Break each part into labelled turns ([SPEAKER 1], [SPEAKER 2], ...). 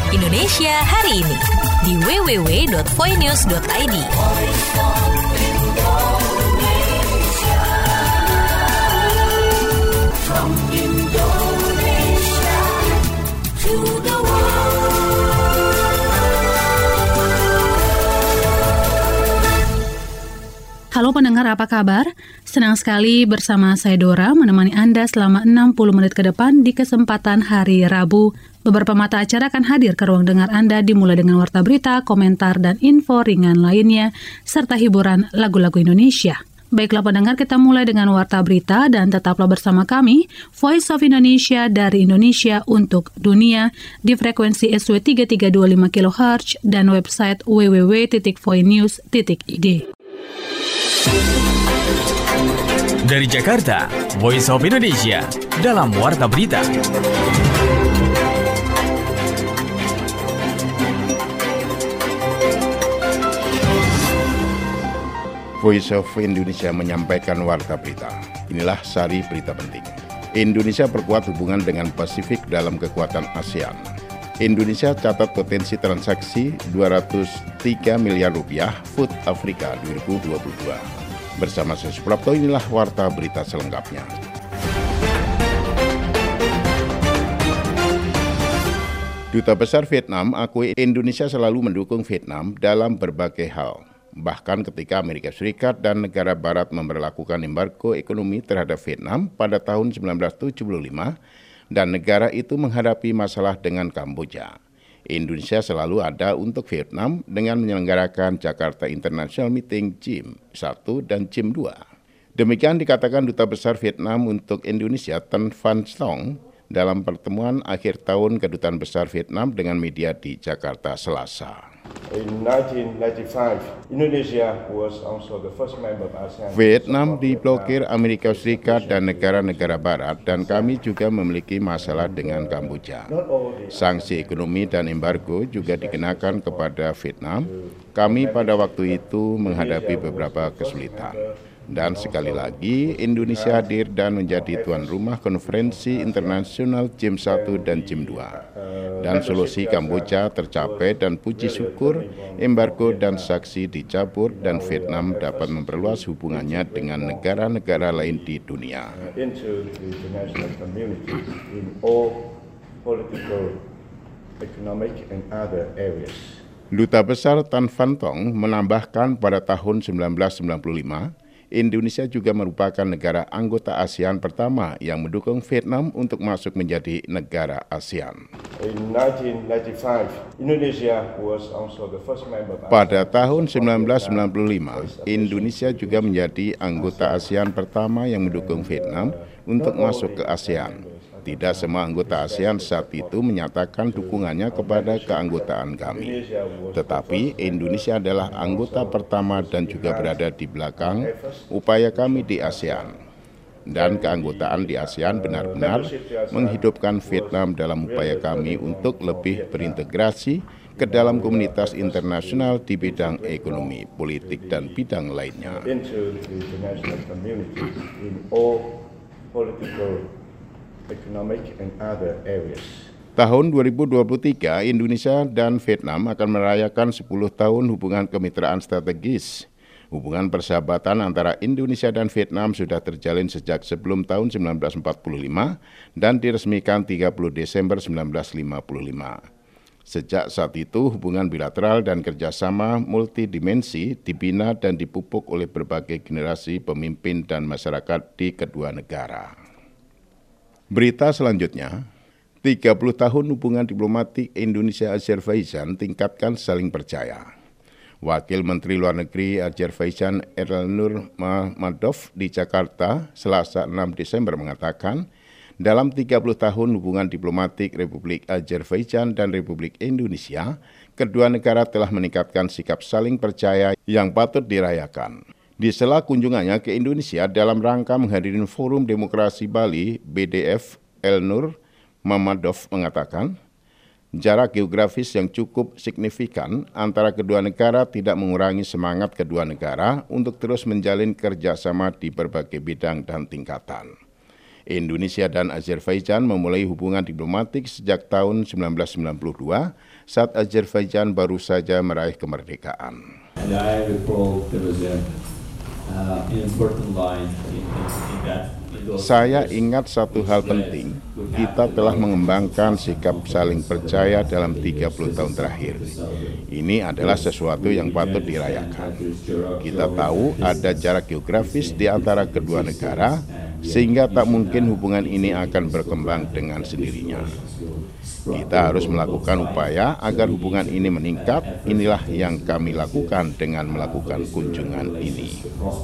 [SPEAKER 1] Indonesia hari ini di www.voinews.id. From Indonesia to the world.
[SPEAKER 2] Halo pendengar, apa kabar? Senang sekali bersama saya Dora menemani Anda selama 60 menit ke depan di kesempatan hari Rabu. Beberapa mata acara akan hadir ke ruang dengar Anda dimulai dengan warta berita, komentar, dan info ringan lainnya, serta hiburan lagu-lagu Indonesia. Baiklah pendengar, kita mulai dengan warta berita dan tetaplah bersama kami, Voice of Indonesia dari Indonesia untuk dunia di frekuensi SW 3325 kHz dan website www.voinews.id.
[SPEAKER 3] Dari Jakarta, Voice of Indonesia dalam warta berita.
[SPEAKER 4] Voice of Indonesia menyampaikan warta berita. Inilah sari berita penting. Indonesia perkuat hubungan dengan Pasifik dalam kekuatan ASEAN. Indonesia catat potensi transaksi 203 miliar rupiah Food Africa 2022. Bersama saya Suprapto, inilah warta berita selengkapnya. Duta Besar Vietnam akui Indonesia selalu mendukung Vietnam dalam berbagai hal. Bahkan ketika Amerika Serikat dan negara barat memberlakukan embargo ekonomi terhadap Vietnam pada tahun 1975 dan negara itu menghadapi masalah dengan Kamboja. Indonesia selalu ada untuk Vietnam dengan menyelenggarakan Jakarta International Meeting JIM 1 dan JIM 2. Demikian dikatakan Duta Besar Vietnam untuk Indonesia Tan Van Song dalam pertemuan akhir tahun Kedutaan Besar Vietnam dengan media di Jakarta Selasa.
[SPEAKER 5] In 1995, Indonesia was also the first member of ASEAN.
[SPEAKER 4] Vietnam diblokir Amerika Serikat dan negara-negara barat dan kami juga memiliki masalah dengan Kamboja. Sanksi ekonomi dan embargo juga dikenakan kepada Vietnam. Kami pada waktu itu menghadapi beberapa kesulitan. Dan sekali lagi, Indonesia hadir dan menjadi tuan rumah konferensi internasional JIM 1 dan JIM 2. Dan solusi Kamboja tercapai dan puji syukur, embargo dan sanksi dicabut dan Vietnam dapat memperluas hubungannya dengan negara-negara lain di dunia.
[SPEAKER 5] Into the international community in all political, economic, and other areas.
[SPEAKER 4] Duta Besar Tan Van Tong menambahkan pada tahun 1995, Indonesia juga merupakan negara anggota ASEAN pertama yang mendukung Vietnam untuk masuk menjadi negara ASEAN.
[SPEAKER 5] In 1995, Indonesia was also the first member of ASEAN.
[SPEAKER 4] Pada tahun 1995, Indonesia juga menjadi anggota ASEAN pertama yang mendukung Vietnam untuk masuk ke ASEAN. Tidak semua anggota ASEAN saat itu menyatakan dukungannya kepada keanggotaan kami. Tetapi Indonesia adalah anggota pertama dan juga berada di belakang upaya kami di ASEAN. Dan keanggotaan di ASEAN benar-benar menghidupkan Vietnam dalam upaya kami untuk lebih berintegrasi ke dalam komunitas internasional di bidang ekonomi, politik, dan bidang lainnya.
[SPEAKER 5] Into the international community in all political, economic, and other areas.
[SPEAKER 4] Tahun 2023, Indonesia dan Vietnam akan merayakan 10 tahun hubungan kemitraan strategis. Hubungan persahabatan antara Indonesia dan Vietnam sudah terjalin sejak sebelum tahun 1945 dan diresmikan 30 Desember 1955. Sejak saat itu, hubungan bilateral dan kerjasama multidimensi dibina dan dipupuk oleh berbagai generasi pemimpin dan masyarakat di kedua negara. Berita selanjutnya, 30 tahun hubungan diplomatik Indonesia-Azerbaijan tingkatkan saling percaya. Wakil Menteri Luar Negeri Azerbaijan Elnur Mammadov di Jakarta, Selasa 6 Desember mengatakan, dalam 30 tahun hubungan diplomatik Republik Azerbaijan dan Republik Indonesia, kedua negara telah meningkatkan sikap saling percaya yang patut dirayakan. Di sela kunjungannya ke Indonesia dalam rangka menghadiri Forum Demokrasi Bali BDF, Elnur Mammadov mengatakan, jarak geografis yang cukup signifikan antara kedua negara tidak mengurangi semangat kedua negara untuk terus menjalin kerjasama di berbagai bidang dan tingkatan. Indonesia dan Azerbaijan memulai hubungan diplomatik sejak tahun 1992 saat Azerbaijan baru saja meraih kemerdekaan.
[SPEAKER 6] And I recall there was an important line in those
[SPEAKER 4] Saya
[SPEAKER 6] years.
[SPEAKER 4] ingat satu hal penting, kita telah mengembangkan sikap saling percaya dalam 30 tahun terakhir. Ini adalah sesuatu yang patut dirayakan. Kita tahu ada jarak geografis di antara kedua negara, sehingga tak mungkin hubungan ini akan berkembang dengan sendirinya. Kita harus melakukan upaya agar hubungan ini meningkat. Inilah yang kami lakukan dengan melakukan kunjungan ini.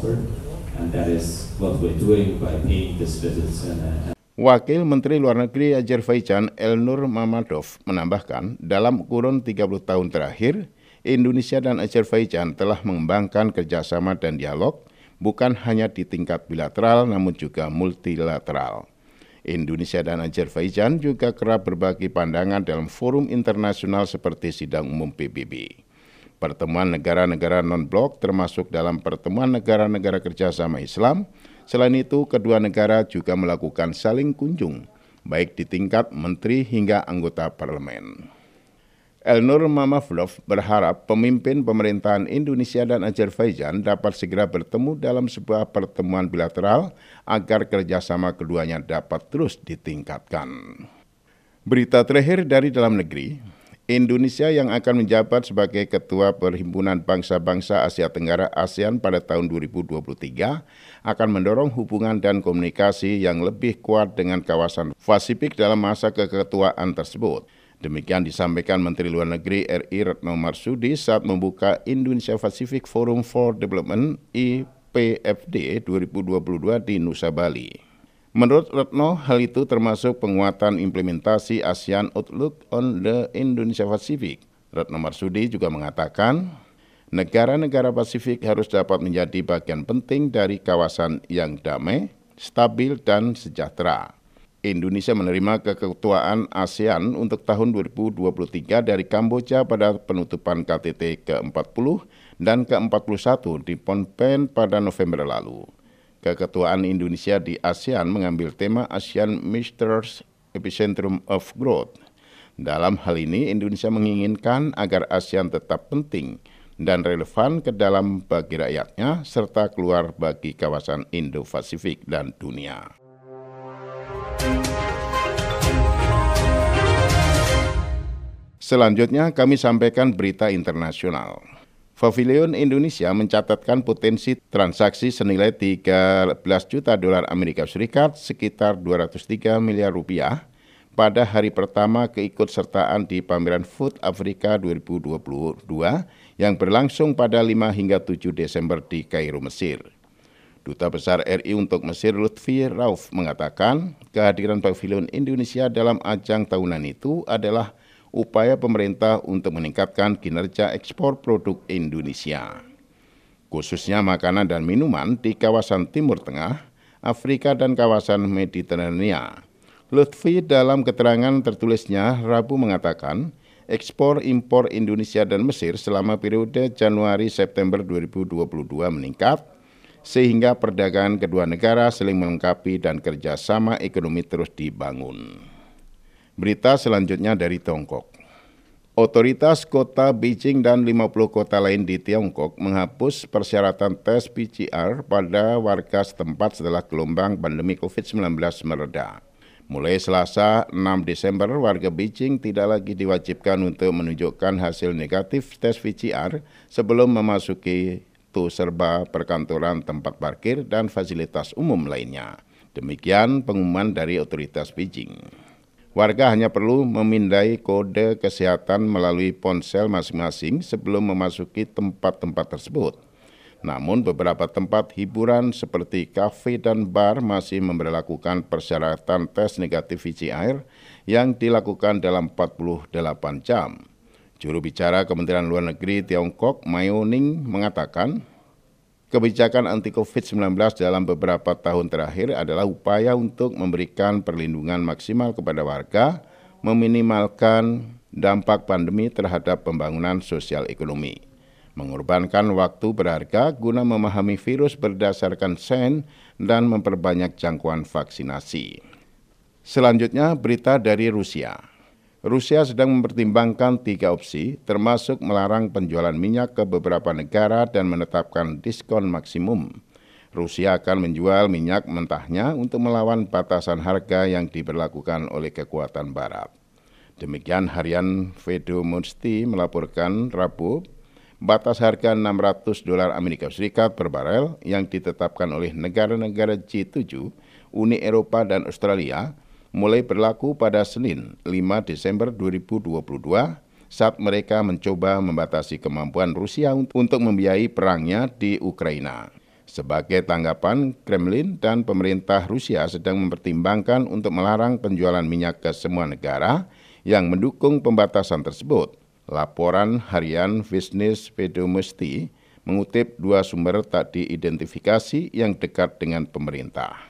[SPEAKER 4] Wakil Menteri Luar Negeri Azerbaijan Elnur Mammadov menambahkan, dalam kurun 30 tahun terakhir, Indonesia dan Azerbaijan telah mengembangkan kerjasama dan dialog, bukan hanya di tingkat bilateral namun juga multilateral. Indonesia dan Azerbaijan juga kerap berbagi pandangan dalam forum internasional seperti Sidang Umum PBB. Pertemuan negara-negara non-blok termasuk dalam pertemuan negara-negara kerjasama Islam. Selain itu, kedua negara juga melakukan saling kunjung, baik di tingkat menteri hingga anggota parlemen. Elnur Mammadov berharap pemimpin pemerintahan Indonesia dan Azerbaijan dapat segera bertemu dalam sebuah pertemuan bilateral agar kerjasama keduanya dapat terus ditingkatkan. Berita terakhir dari dalam negeri, Indonesia yang akan menjabat sebagai Ketua Perhimpunan Bangsa-Bangsa Asia Tenggara ASEAN pada tahun 2023 akan mendorong hubungan dan komunikasi yang lebih kuat dengan kawasan Pasifik dalam masa keketuaan tersebut. Demikian disampaikan Menteri Luar Negeri RI Retno Marsudi saat membuka Indonesia Pacific Forum for Development IPFD 2022 di Nusa Bali. Menurut Retno, hal itu termasuk penguatan implementasi ASEAN Outlook on the Indonesia Pacific. Retno Marsudi juga mengatakan, negara-negara Pasifik harus dapat menjadi bagian penting dari kawasan yang damai, stabil, dan sejahtera. Indonesia menerima keketuaan ASEAN untuk tahun 2023 dari Kamboja pada penutupan KTT ke-40 dan ke-41 di Phnom Penh pada November lalu. Keketuaan Indonesia di ASEAN mengambil tema ASEAN Masters Epicentrum of Growth. Dalam hal ini, Indonesia menginginkan agar ASEAN tetap penting dan relevan ke dalam bagi rakyatnya serta keluar bagi kawasan Indo-Pasifik dan dunia. Selanjutnya kami sampaikan berita internasional. Pavilion Indonesia mencatatkan potensi transaksi senilai 13 juta dolar Amerika Serikat sekitar 203 miliar rupiah pada hari pertama keikutsertaan di pameran Food Africa 2022 yang berlangsung pada 5 hingga 7 Desember di Kairo, Mesir. Duta Besar RI untuk Mesir Lutfi Rauf mengatakan kehadiran Pavilion Indonesia dalam ajang tahunan itu adalah upaya pemerintah untuk meningkatkan kinerja ekspor produk Indonesia, khususnya makanan dan minuman di kawasan Timur Tengah, Afrika dan kawasan Mediterania. Lutfi dalam keterangan tertulisnya Rabu mengatakan, ekspor-impor Indonesia dan Mesir selama periode Januari-September 2022 meningkat, sehingga perdagangan kedua negara saling melengkapi dan kerjasama ekonomi terus dibangun. Berita selanjutnya dari Tiongkok. Otoritas kota Beijing dan 50 kota lain di Tiongkok menghapus persyaratan tes PCR pada warga setempat setelah gelombang pandemi COVID-19 mereda. Mulai Selasa 6 Desember, warga Beijing tidak lagi diwajibkan untuk menunjukkan hasil negatif tes PCR sebelum memasuki serba perkantoran, tempat parkir, dan fasilitas umum lainnya. Demikian pengumuman dari otoritas Beijing. Warga hanya perlu memindai kode kesehatan melalui ponsel masing-masing sebelum memasuki tempat-tempat tersebut. Namun beberapa tempat hiburan seperti kafe dan bar masih memberlakukan persyaratan tes negatif PCR yang dilakukan dalam 48 jam. Juru bicara Kementerian Luar Negeri Tiongkok, Mao Ning, mengatakan, kebijakan anti-COVID-19 dalam beberapa tahun terakhir adalah upaya untuk memberikan perlindungan maksimal kepada warga, meminimalkan dampak pandemi terhadap pembangunan sosial ekonomi. mengorbankan waktu berharga guna memahami virus berdasarkan sains dan memperbanyak jangkauan vaksinasi. Selanjutnya, berita dari Rusia. Rusia sedang mempertimbangkan 3 opsi, termasuk melarang penjualan minyak ke beberapa negara dan menetapkan diskon maksimum. Rusia akan menjual minyak mentahnya untuk melawan batasan harga yang diberlakukan oleh kekuatan Barat. Demikian harian Vedomosti melaporkan Rabu, batas harga $600 Amerika Serikat per barel yang ditetapkan oleh negara-negara G7, Uni Eropa dan Australia mulai berlaku pada Senin 5 Desember 2022 saat mereka mencoba membatasi kemampuan Rusia untuk membiayai perangnya di Ukraina. Sebagai tanggapan, Kremlin dan pemerintah Rusia sedang mempertimbangkan untuk melarang penjualan minyak ke semua negara yang mendukung pembatasan tersebut. Laporan harian Business Vedomosti mengutip 2 sumber tak diidentifikasi yang dekat dengan pemerintah.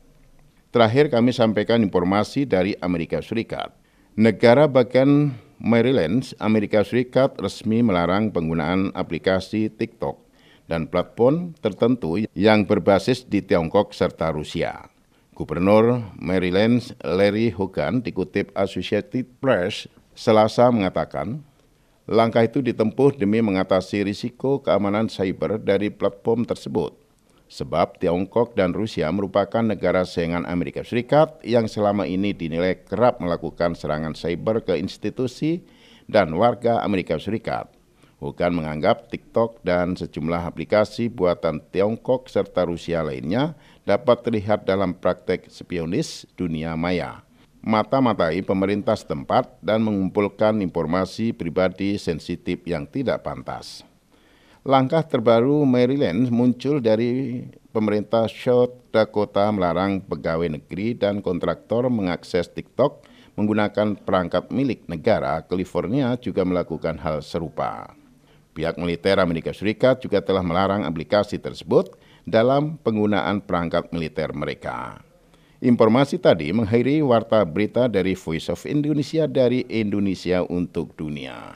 [SPEAKER 4] Terakhir kami sampaikan informasi dari Amerika Serikat. Negara bagian Maryland, Amerika Serikat resmi melarang penggunaan aplikasi TikTok dan platform tertentu yang berbasis di Tiongkok serta Rusia. Gubernur Maryland Larry Hogan dikutip Associated Press Selasa mengatakan, langkah itu ditempuh demi mengatasi risiko keamanan cyber dari platform tersebut. Sebab Tiongkok dan Rusia merupakan negara saingan Amerika Serikat yang selama ini dinilai kerap melakukan serangan cyber ke institusi dan warga Amerika Serikat. Hogan menganggap TikTok dan sejumlah aplikasi buatan Tiongkok serta Rusia lainnya dapat terlihat dalam praktek spionis dunia maya, mata-matai pemerintah setempat dan mengumpulkan informasi pribadi sensitif yang tidak pantas. Langkah terbaru Maryland muncul dari pemerintah South Dakota melarang pegawai negeri dan kontraktor mengakses TikTok menggunakan perangkat milik negara. California juga melakukan hal serupa. Pihak militer Amerika Serikat juga telah melarang aplikasi tersebut dalam penggunaan perangkat militer mereka. Informasi tadi mengakhiri warta berita dari Voice of Indonesia dari Indonesia untuk Dunia.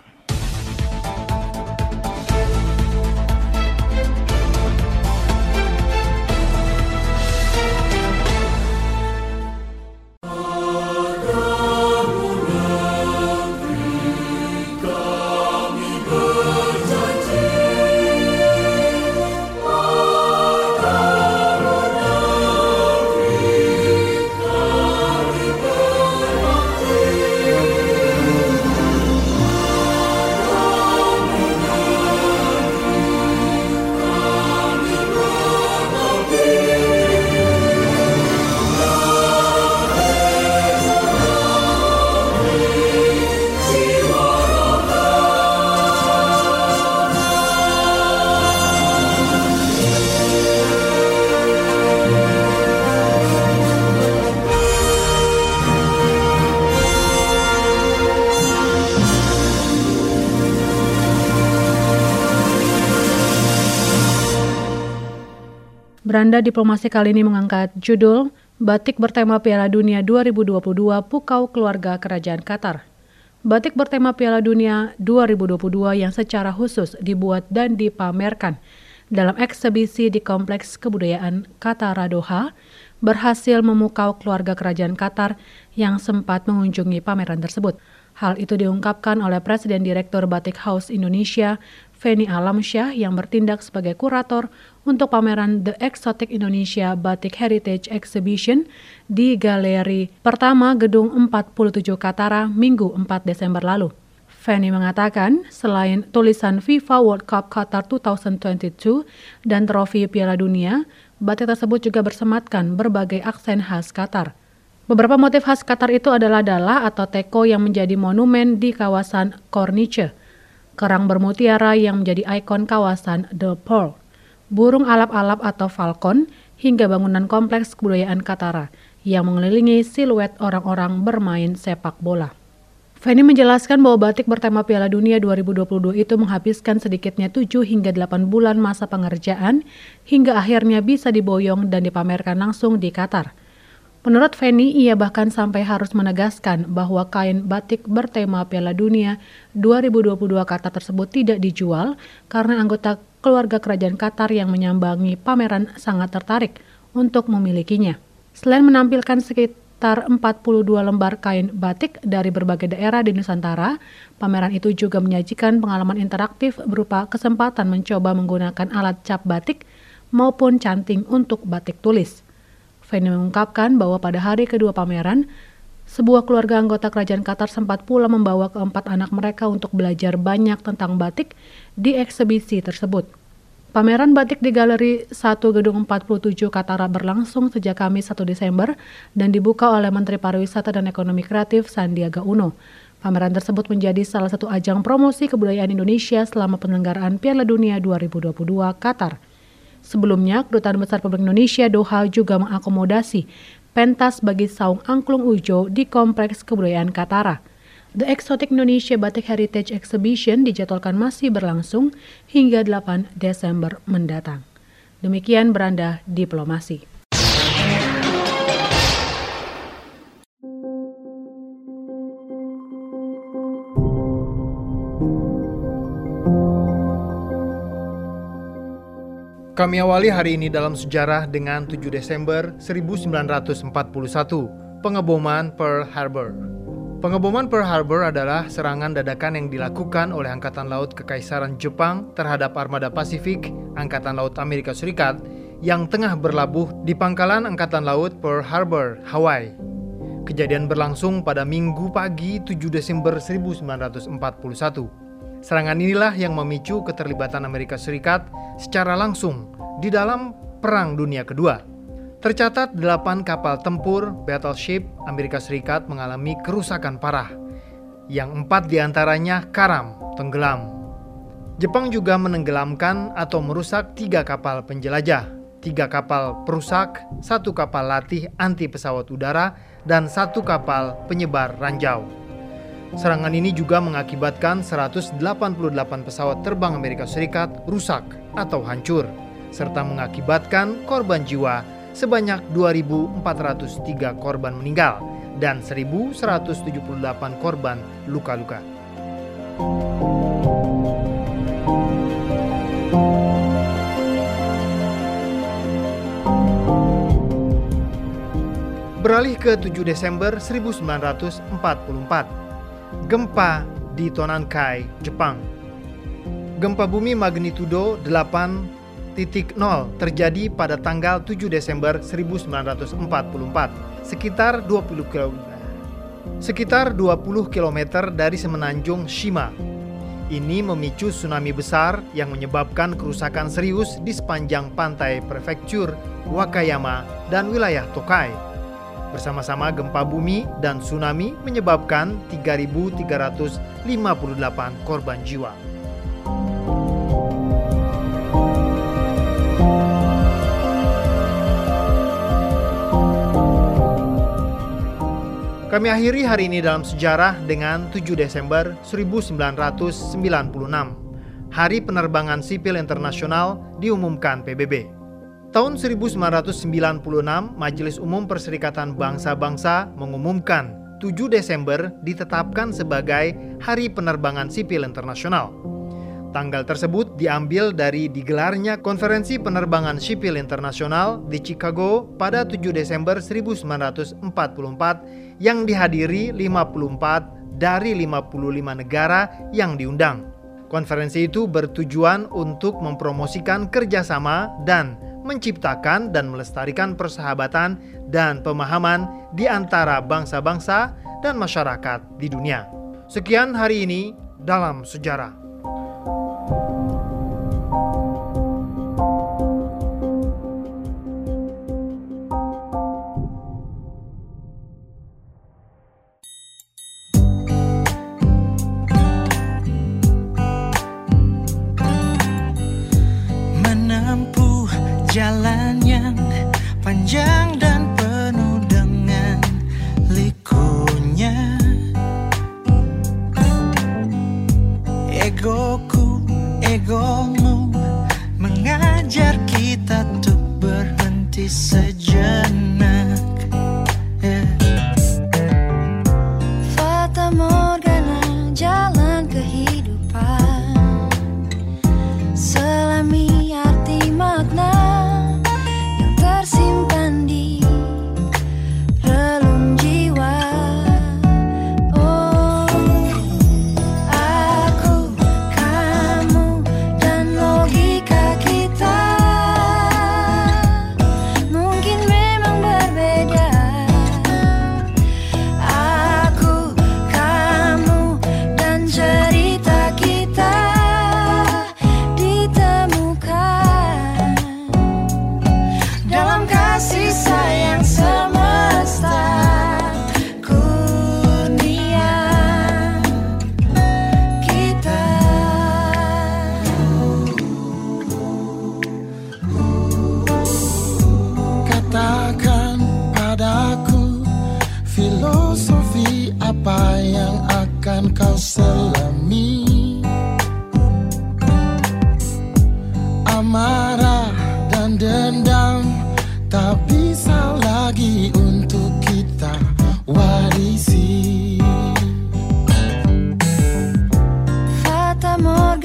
[SPEAKER 2] Beranda Diplomasi kali ini mengangkat judul Batik bertema Piala Dunia 2022 Pukau Keluarga Kerajaan Qatar. Batik bertema Piala Dunia 2022 yang secara khusus dibuat dan dipamerkan dalam eksebisi di Kompleks Kebudayaan Qatar Doha berhasil memukau keluarga kerajaan Qatar yang sempat mengunjungi pameran tersebut. Hal itu diungkapkan oleh Presiden Direktur Batik House Indonesia, Feni Alamsyah, yang bertindak sebagai kurator untuk pameran The Exotic Indonesia Batik Heritage Exhibition di Galeri Pertama Gedung 47 Katara, Minggu 4 Desember lalu. Feni mengatakan, selain tulisan FIFA World Cup Qatar 2022 dan trofi Piala Dunia, batik tersebut juga bersematkan berbagai aksen khas Qatar. Beberapa motif khas Qatar itu adalah dala atau teko yang menjadi monumen di kawasan Corniche, kerang bermutiara yang menjadi ikon kawasan The Pearl, burung alap-alap atau falcon, hingga bangunan kompleks kebudayaan Qatar yang mengelilingi siluet orang-orang bermain sepak bola. Feni menjelaskan bahwa batik bertema Piala Dunia 2022 itu menghabiskan sedikitnya 7 hingga 8 bulan masa pengerjaan hingga akhirnya bisa diboyong dan dipamerkan langsung di Qatar. Menurut Feni, ia bahkan sampai harus menegaskan bahwa kain batik bertema Piala Dunia 2022 Qatar tersebut tidak dijual karena anggota keluarga kerajaan Qatar yang menyambangi pameran sangat tertarik untuk memilikinya. Selain menampilkan sekitar 42 lembar kain batik dari berbagai daerah di Nusantara, pameran itu juga menyajikan pengalaman interaktif berupa kesempatan mencoba menggunakan alat cap batik maupun canting untuk batik tulis. Feni mengungkapkan bahwa pada hari kedua pameran, sebuah keluarga anggota kerajaan Qatar sempat pula membawa keempat anak mereka untuk belajar banyak tentang batik di eksibisi tersebut. Pameran batik di Galeri 1 Gedung 47 Qatar berlangsung sejak Kamis 1 Desember dan dibuka oleh Menteri Pariwisata dan Ekonomi Kreatif Sandiaga Uno. Pameran tersebut menjadi salah satu ajang promosi kebudayaan Indonesia selama penyelenggaraan Piala Dunia 2022 Qatar. Sebelumnya, Kedutaan Besar Republik Indonesia Doha juga mengakomodasi pentas bagi saung angklung ujo di Kompleks Kebudayaan Katara. The Exotic Indonesia Batik Heritage Exhibition dijadwalkan masih berlangsung hingga 8 Desember mendatang. Demikian Beranda Diplomasi.
[SPEAKER 7] Kami awali hari ini dalam sejarah dengan 7 Desember 1941, pengeboman Pearl Harbor. Pengeboman Pearl Harbor adalah serangan dadakan yang dilakukan oleh Angkatan Laut Kekaisaran Jepang terhadap armada Pasifik Angkatan Laut Amerika Serikat yang tengah berlabuh di pangkalan Angkatan Laut Pearl Harbor, Hawaii. Kejadian berlangsung pada Minggu pagi 7 Desember 1941. Serangan inilah yang memicu keterlibatan Amerika Serikat secara langsung di dalam Perang Dunia Kedua. Tercatat 8 kapal tempur battleship Amerika Serikat mengalami kerusakan parah, yang 4 diantaranya karam, tenggelam. Jepang juga menenggelamkan atau merusak 3 kapal penjelajah, 3 kapal perusak, 1 kapal latih anti pesawat udara, dan 1 kapal penyebar ranjau. Serangan ini juga mengakibatkan 188 pesawat terbang Amerika Serikat rusak atau hancur, serta mengakibatkan korban jiwa sebanyak 2.403 korban meninggal dan 1.178 korban luka-luka. Beralih ke 7 Desember 1944. Gempa di Tonankai, Jepang. Gempa bumi magnitudo 8.0 terjadi pada tanggal 7 Desember 1944, sekitar 20 km dari semenanjung Shima. Ini memicu tsunami besar yang menyebabkan kerusakan serius di sepanjang pantai prefektur Wakayama dan wilayah Tokai. Bersama-sama gempa bumi dan tsunami menyebabkan 3.358 korban jiwa. Kami akhiri hari ini dalam sejarah dengan 7 Desember 1996. Hari Penerbangan Sipil Internasional diumumkan PBB. Tahun 1996, Majelis Umum Perserikatan Bangsa-Bangsa mengumumkan 7 Desember ditetapkan sebagai Hari Penerbangan Sipil Internasional. Tanggal tersebut diambil dari digelarnya Konferensi Penerbangan Sipil Internasional di Chicago pada 7 Desember 1944 yang dihadiri 54 dari 55 negara yang diundang. Konferensi itu bertujuan untuk mempromosikan kerjasama dan menciptakan dan melestarikan persahabatan dan pemahaman di antara bangsa-bangsa dan masyarakat di dunia. Sekian hari ini dalam sejarah.
[SPEAKER 8] Jalan yang panjang dan penuh dengan likunya. Egoku, egomu mengajar kita untuk berhenti sejenak.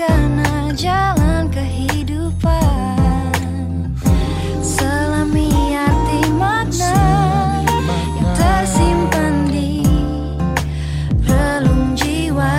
[SPEAKER 9] wargana jalan kehidupan, selami arti makna yang tersimpan di relung jiwa.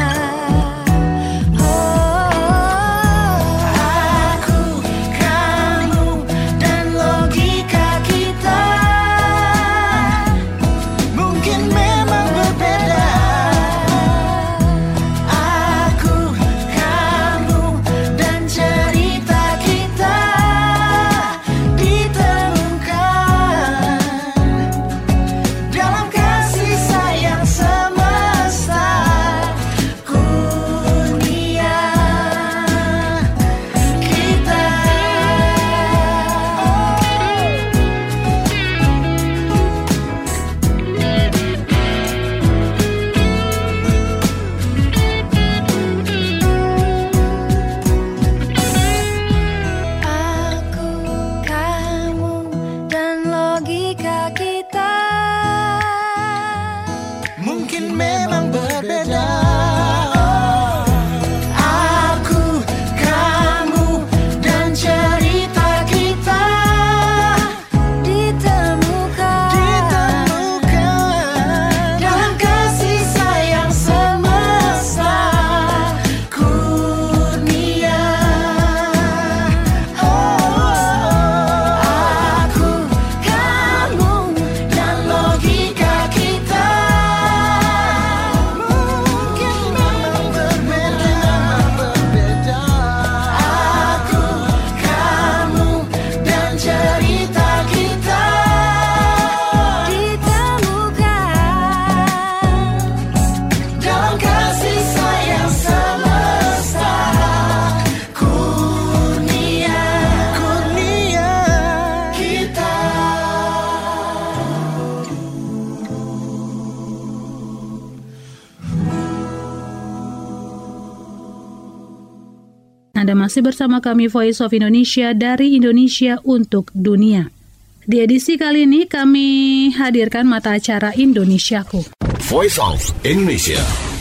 [SPEAKER 2] Anda masih bersama kami Voice of Indonesia dari Indonesia untuk Dunia. Di edisi kali ini kami hadirkan mata acara Indonesiaku.
[SPEAKER 10] Voice of Indonesia.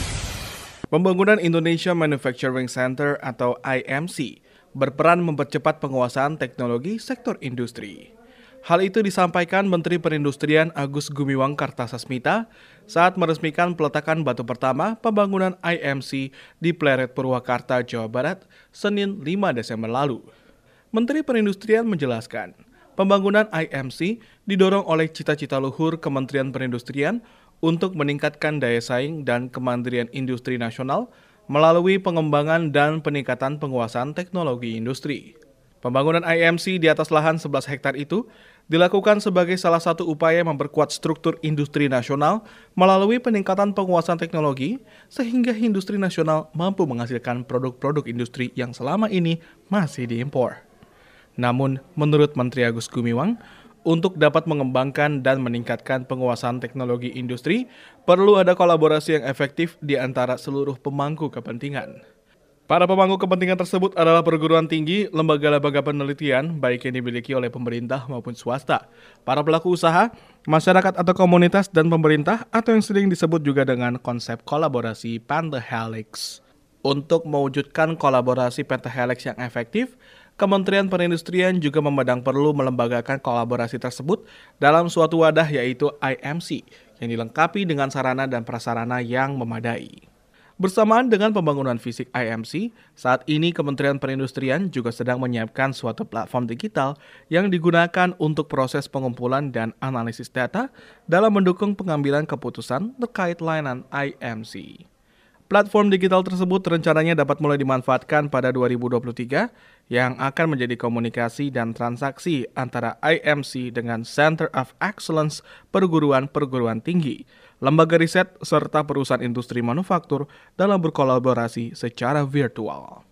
[SPEAKER 11] Pembangunan Indonesia Manufacturing Center atau IMC berperan mempercepat penguasaan teknologi sektor industri. Hal itu disampaikan Menteri Perindustrian Agus Gumiwang Kartasasmita saat meresmikan peletakan batu pertama pembangunan IMC di Pleret, Purwakarta, Jawa Barat, Senin 5 Desember lalu. Menteri Perindustrian menjelaskan, pembangunan IMC didorong oleh cita-cita luhur Kementerian Perindustrian untuk meningkatkan daya saing dan kemandirian industri nasional melalui pengembangan dan peningkatan penguasaan teknologi industri. Pembangunan IMC di atas lahan 11 hektar itu dilakukan sebagai salah satu upaya memperkuat struktur industri nasional melalui peningkatan penguasaan teknologi sehingga industri nasional mampu menghasilkan produk-produk industri yang selama ini masih diimpor. Namun, menurut Menteri Agus Gumiwang, untuk dapat mengembangkan dan meningkatkan penguasaan teknologi industri, perlu ada kolaborasi yang efektif di antara seluruh pemangku kepentingan. Para pemangku kepentingan tersebut adalah perguruan tinggi, lembaga-lembaga penelitian, baik yang dimiliki oleh pemerintah maupun swasta, para pelaku usaha, masyarakat atau komunitas, dan pemerintah, atau yang sering disebut juga dengan konsep kolaborasi pentahelix. Untuk mewujudkan kolaborasi pentahelix yang efektif, Kementerian Perindustrian juga memandang perlu melembagakan kolaborasi tersebut dalam suatu wadah yaitu IMC, yang dilengkapi dengan sarana dan prasarana yang memadai. Bersamaan dengan pembangunan fisik IMC, saat ini Kementerian Perindustrian juga sedang menyiapkan suatu platform digital yang digunakan untuk proses pengumpulan dan analisis data dalam mendukung pengambilan keputusan terkait layanan IMC. Platform digital tersebut rencananya dapat mulai dimanfaatkan pada 2023 yang akan menjadi komunikasi dan transaksi antara IMC dengan Center of Excellence perguruan-perguruan tinggi, lembaga riset, serta perusahaan industri manufaktur dalam berkolaborasi secara virtual.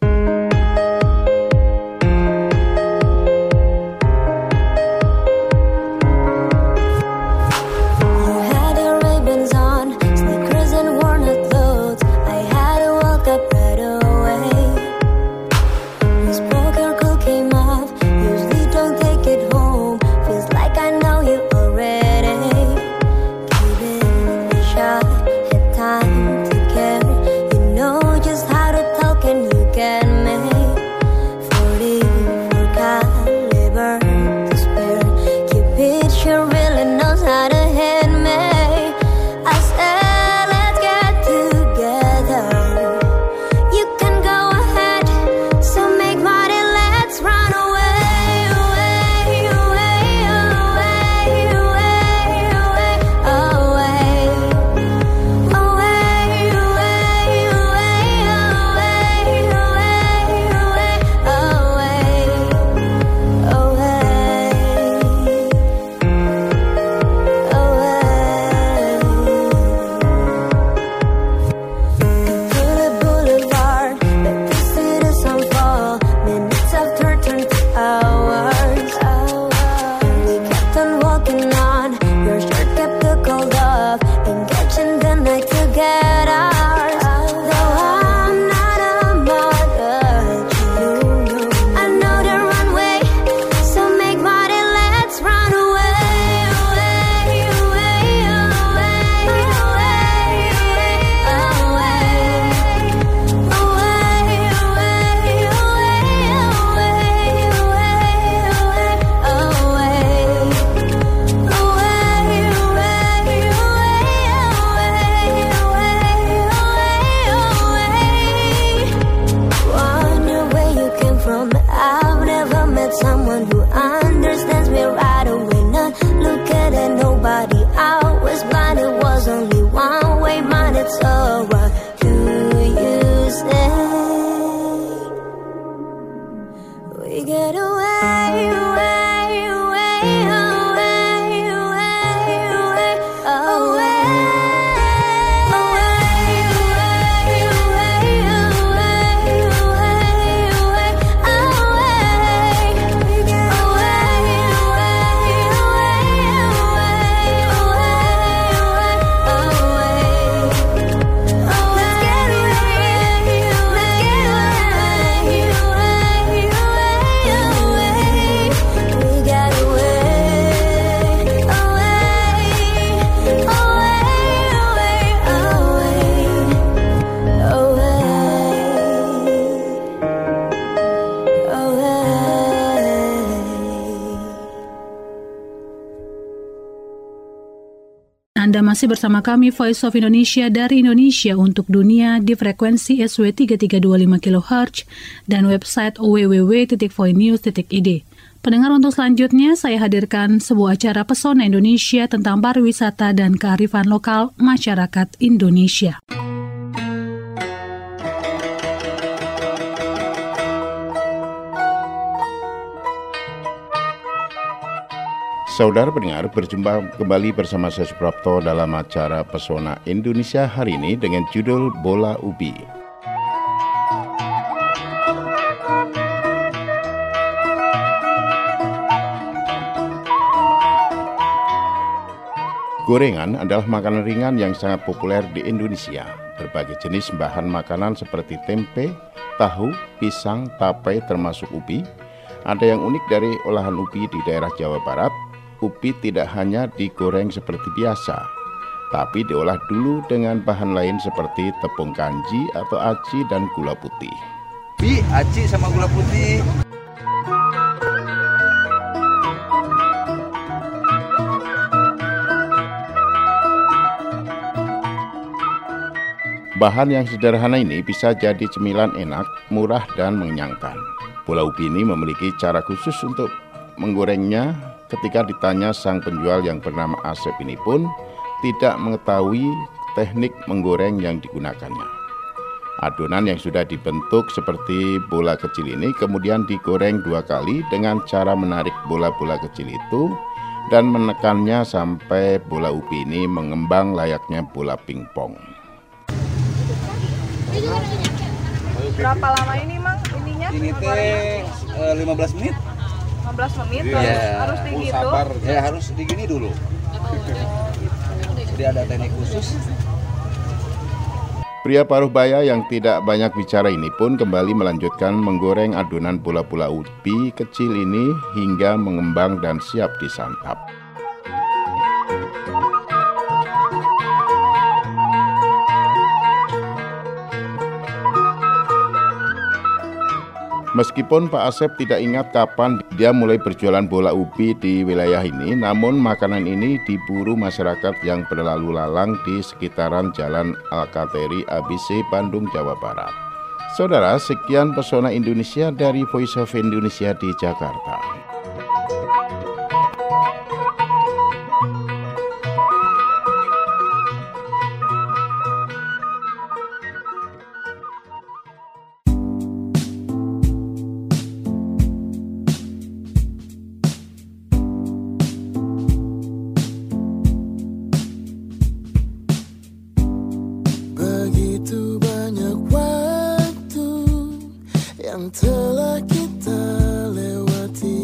[SPEAKER 9] Get
[SPEAKER 2] masih bersama kami Voice of Indonesia dari Indonesia untuk dunia di frekuensi SW 3325 kHz dan website www.voinews.id. Pendengar, untuk selanjutnya saya hadirkan sebuah acara Pesona Indonesia tentang pariwisata dan kearifan lokal masyarakat Indonesia.
[SPEAKER 4] Saudara pendengar, berjumpa kembali bersama saya Suprapto dalam acara Pesona Indonesia hari ini dengan judul Bola Ubi. Gorengan adalah makanan ringan yang sangat populer di Indonesia. Berbagai jenis bahan makanan seperti tempe, tahu, pisang, tape termasuk ubi. Ada yang unik dari olahan ubi di daerah Jawa Barat. Ubi tidak hanya digoreng seperti biasa, tapi diolah dulu dengan bahan lain seperti tepung kanji atau aci dan gula putih.
[SPEAKER 12] Ubi, aci sama gula putih.
[SPEAKER 4] Bahan yang sederhana ini bisa jadi cemilan enak, murah, dan mengenyangkan. Bola ubi ini memiliki cara khusus untuk menggorengnya. Ketika ditanya, sang penjual yang bernama Asep ini pun tidak mengetahui teknik menggoreng yang digunakannya. Adonan yang sudah dibentuk seperti bola kecil ini kemudian digoreng 2 kali dengan cara menarik bola-bola kecil itu dan menekannya sampai bola ubi ini mengembang layaknya bola pingpong.
[SPEAKER 13] Berapa lama ini, Mang, ininya?
[SPEAKER 12] Ini teh 15 menit.
[SPEAKER 13] 15 menit
[SPEAKER 12] ya,
[SPEAKER 13] harus tinggi itu.
[SPEAKER 12] Ya, harus digini dulu. Jadi ada teknik khusus.
[SPEAKER 4] Pria paruh baya yang tidak banyak bicara ini pun kembali melanjutkan menggoreng adonan bola-bola ubi kecil ini hingga mengembang dan siap disantap. Meskipun Pak Asep tidak ingat kapan dia mulai berjualan bola ubi di wilayah ini, namun makanan ini diburu masyarakat yang berlalu lalang di sekitaran Jalan Alkatiri ABC, Bandung, Jawa Barat. Saudara, sekian Pesona Indonesia dari Voice of Indonesia di Jakarta.
[SPEAKER 14] Telah kita lewati,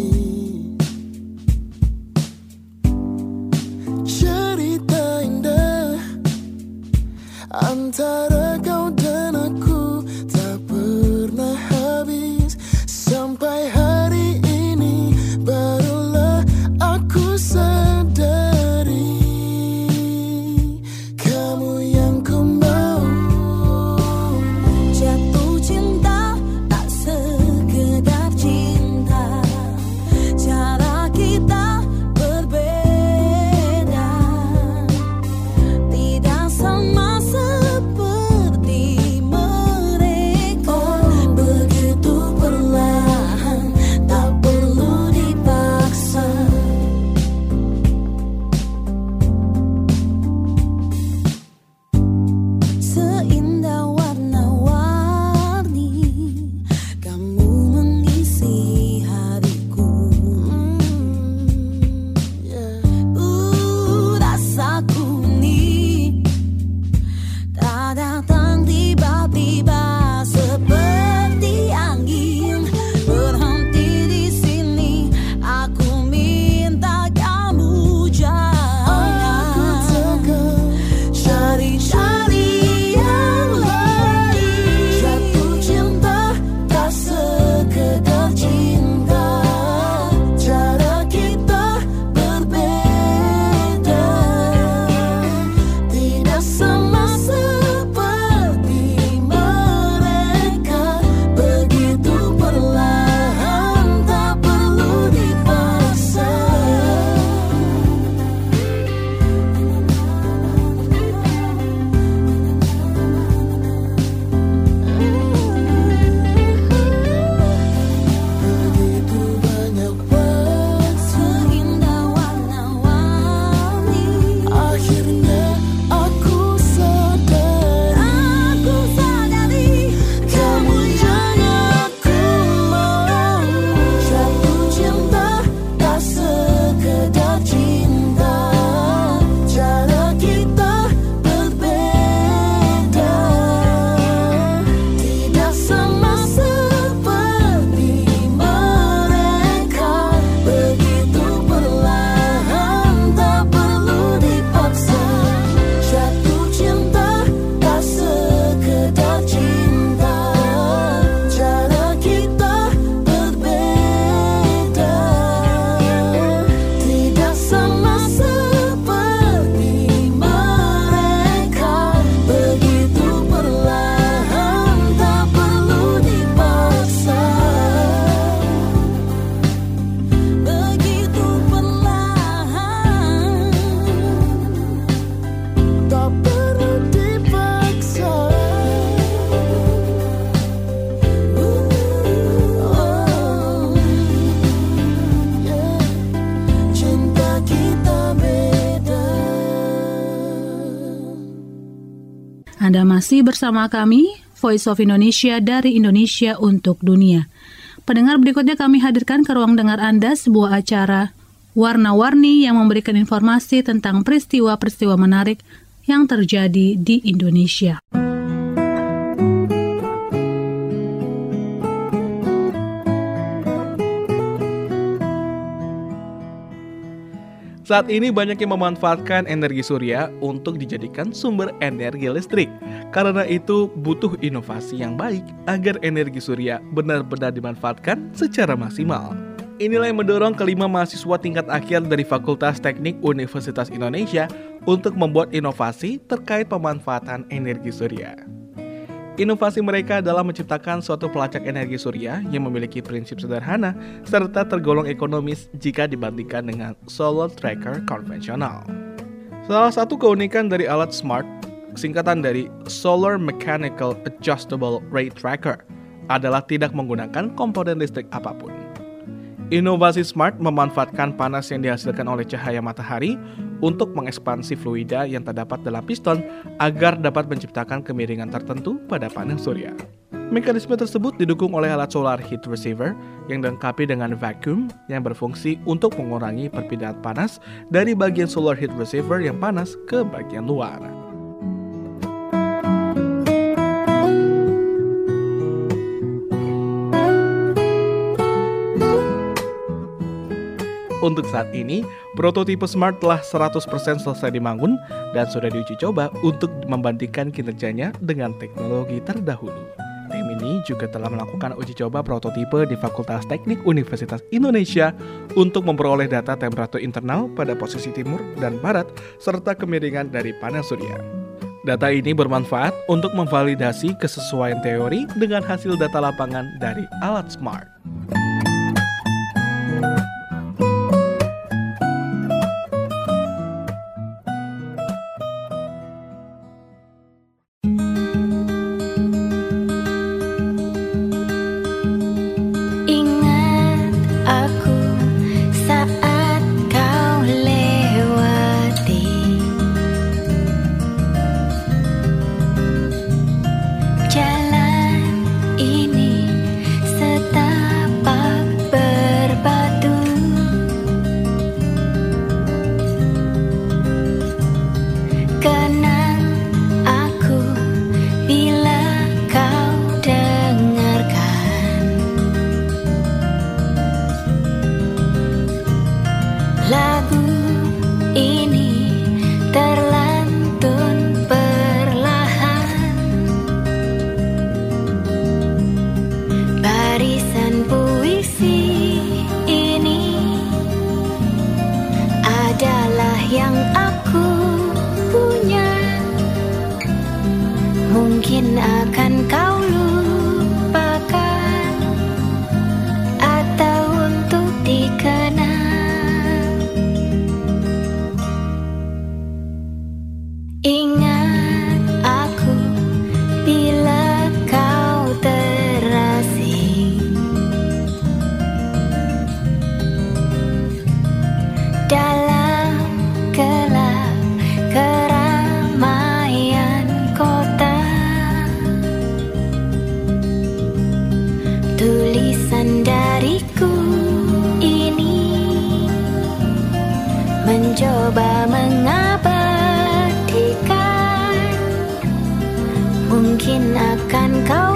[SPEAKER 14] cerita indah antara kau dan aku tak pernah habis. Sampai hari ini barulah aku sadari kamu yang ku mau.
[SPEAKER 9] Jatuh cinta sekedar
[SPEAKER 2] masih bersama kami, Voice of Indonesia dari Indonesia untuk Dunia. Pendengar, berikutnya kami hadirkan ke ruang dengar Anda sebuah acara warna-warni yang memberikan informasi tentang peristiwa-peristiwa menarik yang terjadi di Indonesia.
[SPEAKER 11] Saat ini banyak yang memanfaatkan energi surya untuk dijadikan sumber energi listrik. Karena itu butuh inovasi yang baik agar energi surya benar-benar dimanfaatkan secara maksimal. Inilah yang mendorong kelima mahasiswa tingkat akhir dari Fakultas Teknik Universitas Indonesia untuk membuat inovasi terkait pemanfaatan energi surya. Inovasi mereka adalah menciptakan suatu pelacak energi surya yang memiliki prinsip sederhana serta tergolong ekonomis jika dibandingkan dengan solar tracker konvensional. Salah satu keunikan dari alat SMART, singkatan dari Solar Mechanical Adjustable Rate Tracker, adalah tidak menggunakan komponen listrik apapun. Inovasi SMART memanfaatkan panas yang dihasilkan oleh cahaya matahari untuk mengekspansi fluida yang terdapat dalam piston agar dapat menciptakan kemiringan tertentu pada panel surya. Mekanisme tersebut didukung oleh alat solar heat receiver yang dilengkapi dengan vacuum yang berfungsi untuk mengurangi perpindahan panas dari bagian solar heat receiver yang panas ke bagian luar. Untuk saat ini, prototipe SMART telah 100% selesai dibangun dan sudah diuji coba untuk membandingkan kinerjanya dengan teknologi terdahulu. Tim ini juga telah melakukan uji coba prototipe di Fakultas Teknik Universitas Indonesia untuk memperoleh data temperatur internal pada posisi timur dan barat serta kemiringan dari panel surya. Data ini bermanfaat untuk memvalidasi kesesuaian teori dengan hasil data lapangan dari alat SMART.
[SPEAKER 9] Mungkin akan kau lupakan atau untuk dikenang. Ingat aku bila kau terasing dalam gelap keramaian kota. Tulisan dariku ini mencoba mengabadikan. Mungkin akan kau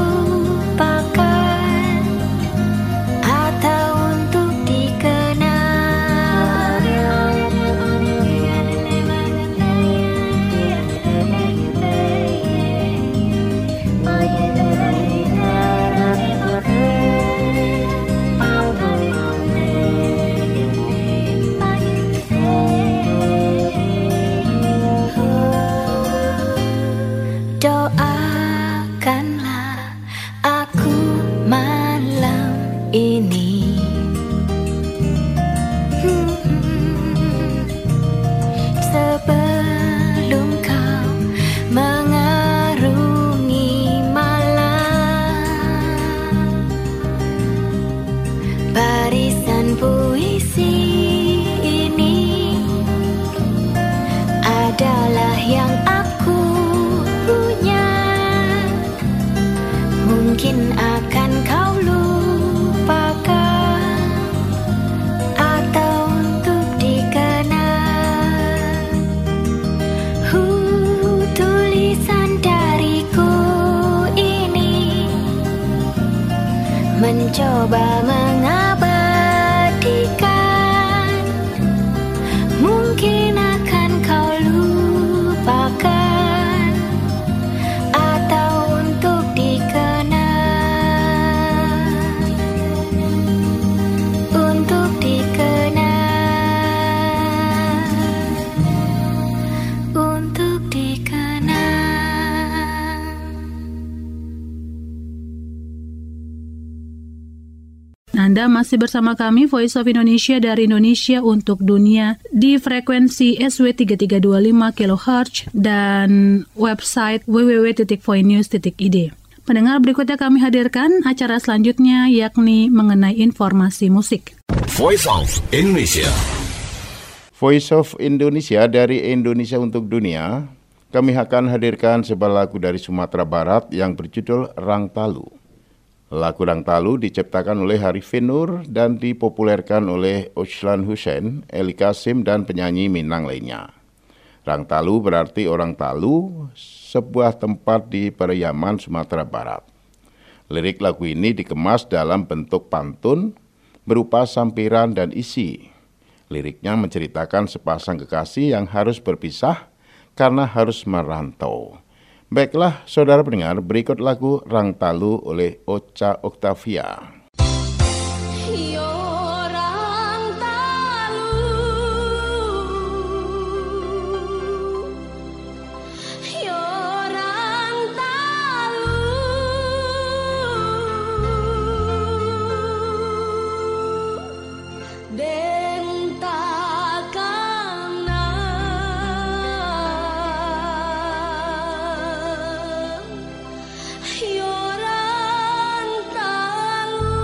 [SPEAKER 9] lupakan atau untuk dikenang. Mungkin akan kau lupakan atau untuk dikenang. Tulisan dariku ini mencoba mengabadikan. Mungkin akan kau lupakan atau untuk dikenang. Untuk dikenang. Untuk dikenang.
[SPEAKER 2] Anda masih bersama kami Voice of Indonesia dari Indonesia untuk dunia di frekuensi SW 3325 kHz dan website www.voinews.id. Pendengar, berikutnya kami hadirkan acara selanjutnya yakni mengenai informasi musik.
[SPEAKER 10] Voice of Indonesia.
[SPEAKER 4] Voice of Indonesia dari Indonesia untuk dunia. Kami akan hadirkan sebuah lagu dari Sumatera Barat yang berjudul Rang Talu. Lagu Rang Talu diciptakan oleh Arifin Nur dan dipopulerkan oleh Oslan Hussein, Eli Kasim, dan penyanyi Minang lainnya. Rang Talu berarti orang Talu, sebuah tempat di Periaman, Sumatera Barat. Lirik lagu ini dikemas dalam bentuk pantun, berupa sampiran dan isi. Liriknya menceritakan sepasang kekasih yang harus berpisah karena harus merantau. Baiklah, saudara pendengar, berikut lagu Rang Talu oleh Ocha Octavia.
[SPEAKER 9] Yoran talu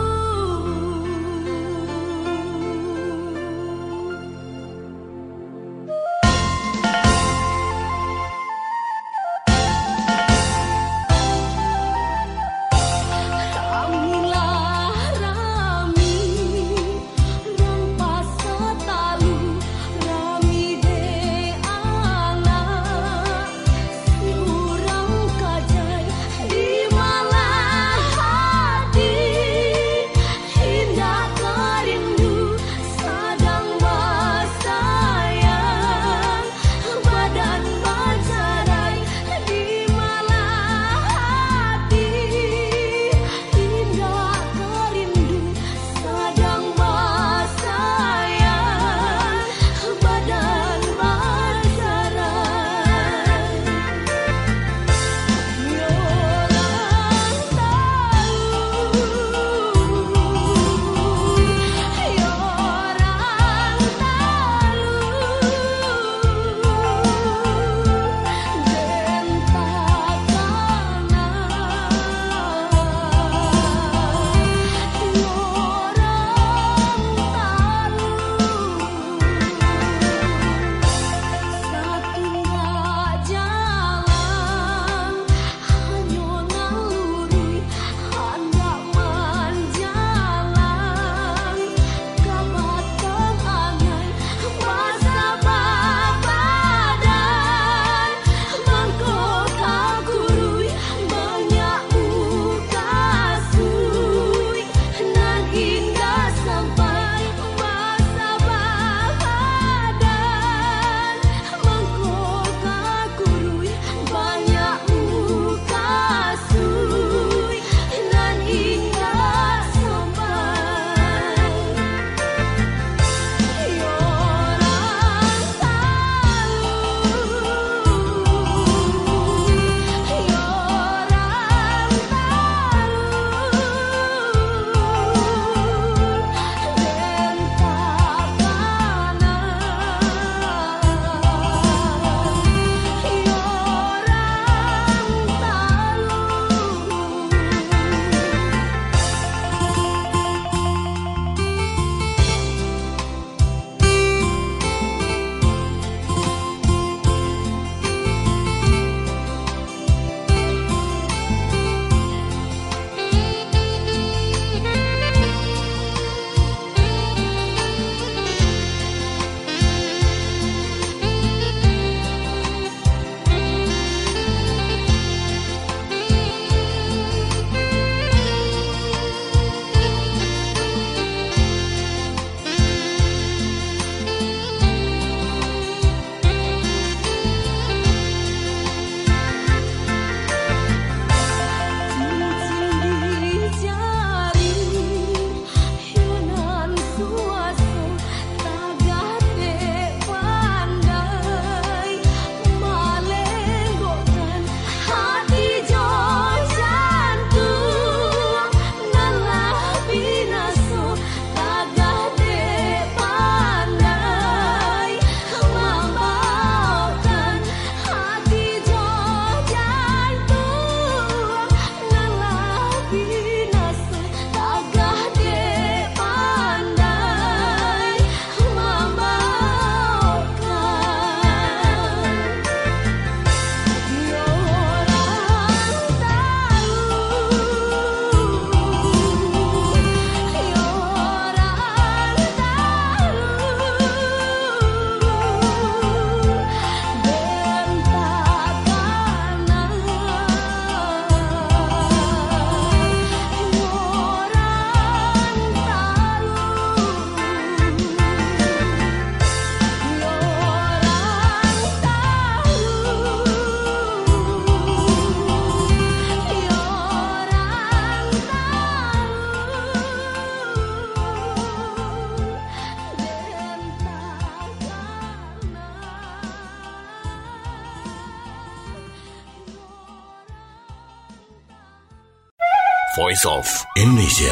[SPEAKER 10] Voice of Indonesia.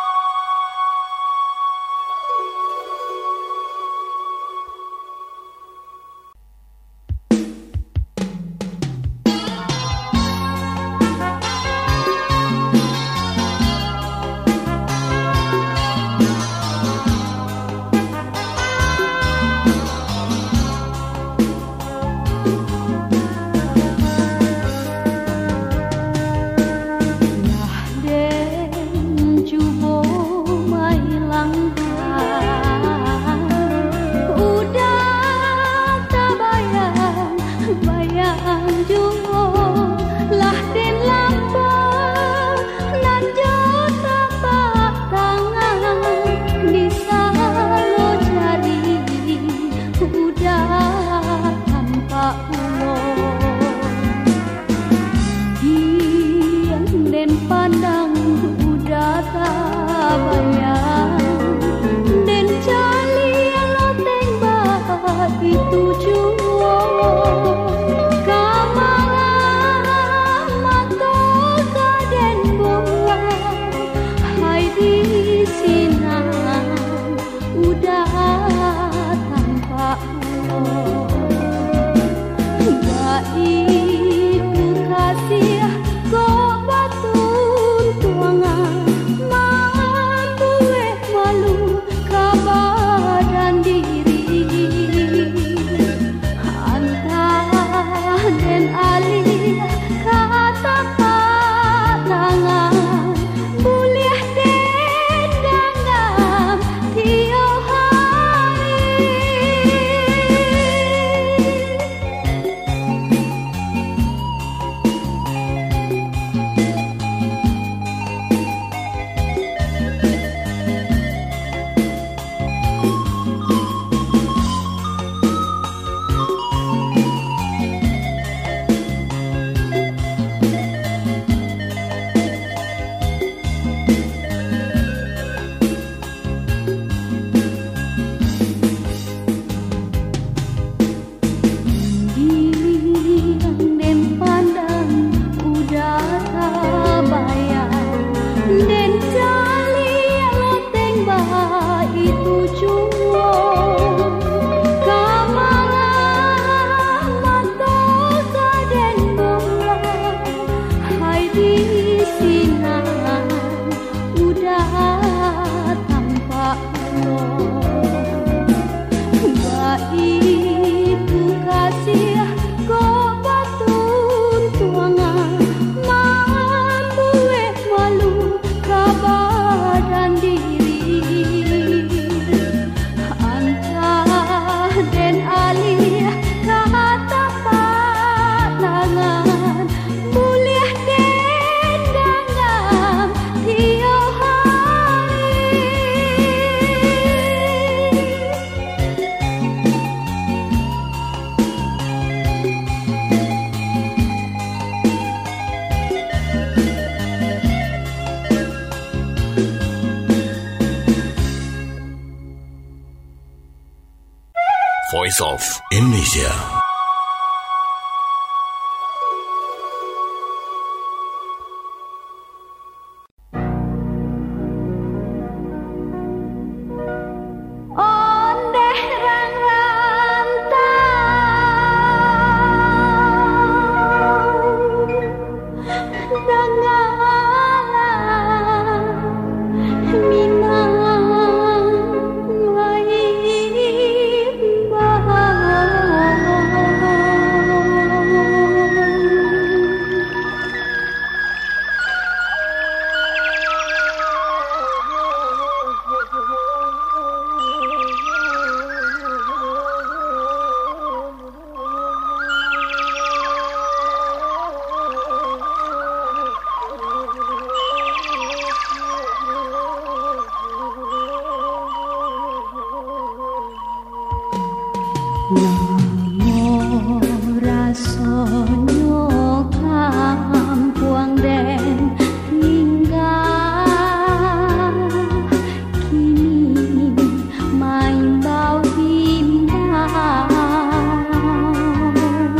[SPEAKER 10] Voice of Indonesia.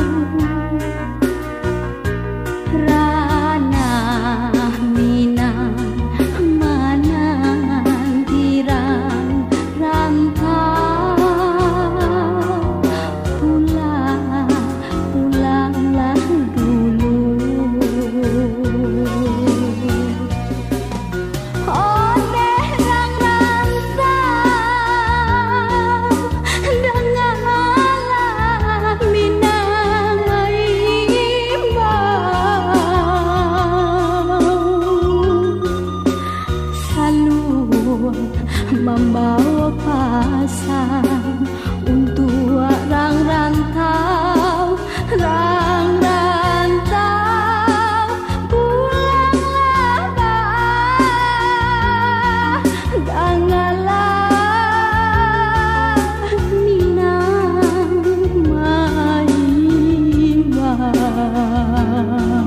[SPEAKER 9] Ranah Minang membawa pasang untuk orang rantau, pulanglah bah, janganlah minang main bah.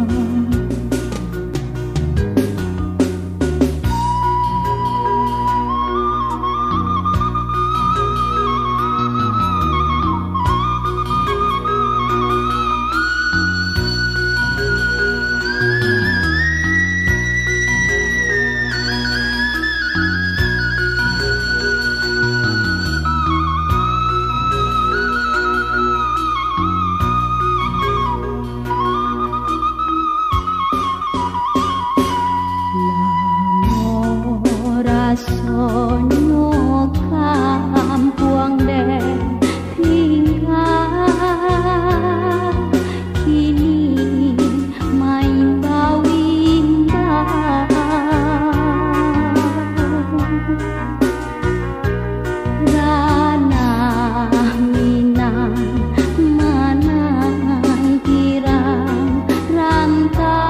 [SPEAKER 9] Rasonyo kampuang den tinggal kini main bawimba ranah minang manang kirang rantau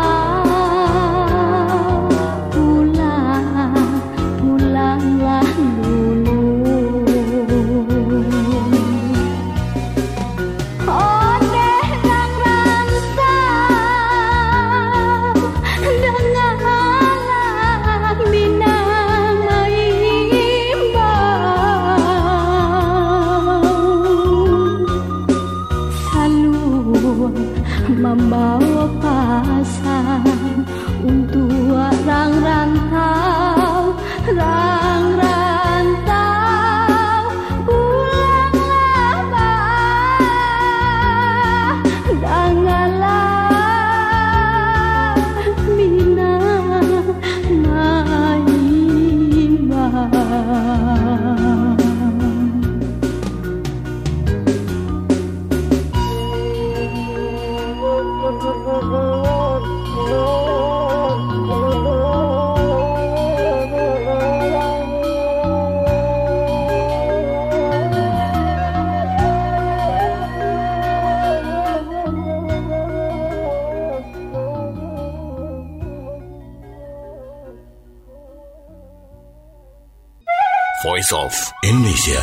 [SPEAKER 9] pulanglah dulu. Ondeh dan ransau dengan alam minang imbau, selalu membawa pasang untuk orang rantau, pulanglah bah, janganlah minang main bah.
[SPEAKER 10] Voice of Indonesia.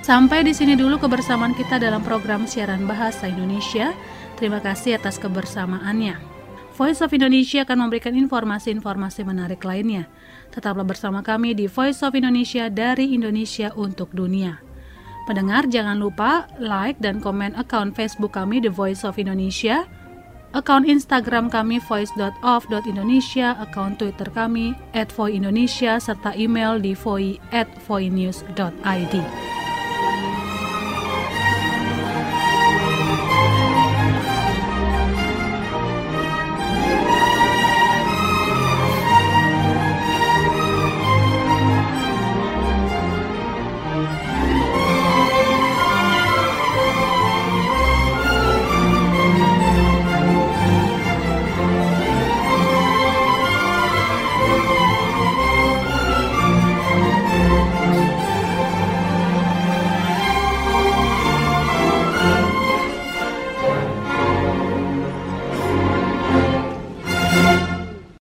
[SPEAKER 2] Sampai di sini dulu kebersamaan kita dalam program siaran Bahasa Indonesia. Terima kasih atas kebersamaannya. Voice of Indonesia akan memberikan informasi-informasi menarik lainnya. Tetaplah bersama kami di Voice of Indonesia, dari Indonesia untuk dunia. Pendengar, jangan lupa like dan komen akun Facebook kami The Voice of Indonesia, akun Instagram kami voice.of.indonesia, akun Twitter kami @voindonesia, serta email di voi@voinews.id.